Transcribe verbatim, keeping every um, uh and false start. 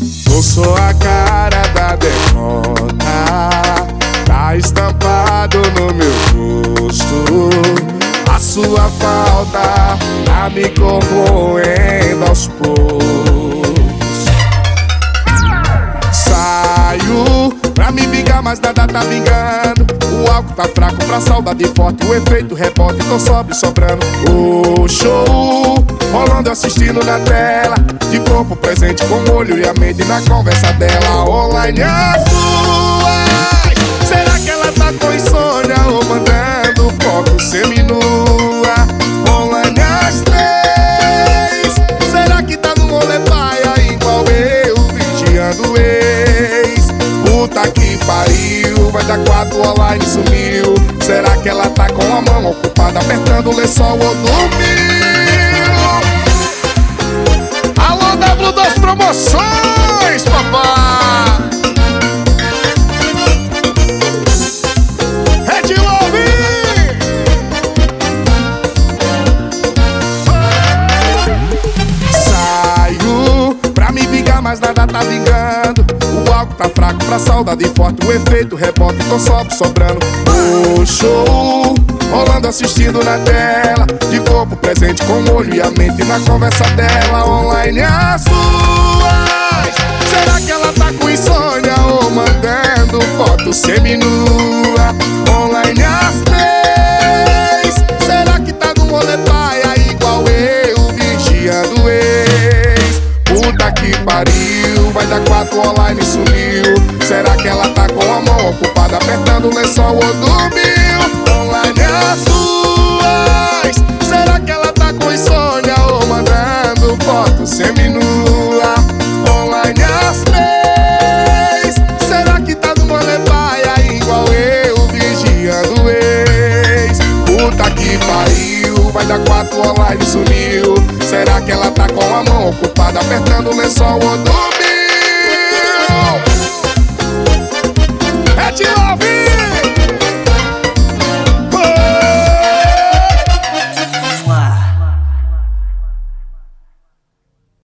Eu sou a cara da derrota, tá estampado no meu rosto. A sua falta tá me corroendo aos poucos. Saio pra me vingar, mas nada tá vingando. O álcool tá fraco pra saudade forte, o efeito rebote, tô sobe sobrando. O show rolando, assistindo na tela, de corpo presente com o olho e a mente na conversa dela. Online as duas, será que ela tá com insônia ou mandando foto seminua? Online as três, será que tá no rolê paia igual eu, vigiando o ex? Puta que pariu, vai dar quatro online, sumiu. Será que ela tá com a mão ocupada apertando o lençol ou dormiu? Alô, W das Promoções, papai! Red Love! Saio pra me vingar, mas nada tá vingando. O álcool tá fraco pra saudade forte, o efeito rebote, tô sobe sobrando. O show rolando, assistindo na tela, de corpo presente com o olho e a mente na conversa dela. Online as duas, será que ela tá com insônia ou mandando foto seminua? Online as três, será que tá no rolê paia igual eu, vigiando o ex? Puta que pariu, vai dar quatro online, sumiu. Será que ela tá com a mão ocupada apertando o lençol ou dormiu? Online as duas, será que ela tá com insônia ou mandando foto seminua? Online as três, será que tá no rolê paia igual eu, vigiando o ex? Puta que pariu, vai dar quatro online, sumiu. Será que ela tá com a mão ocupada apertando o lençol ou dormiu?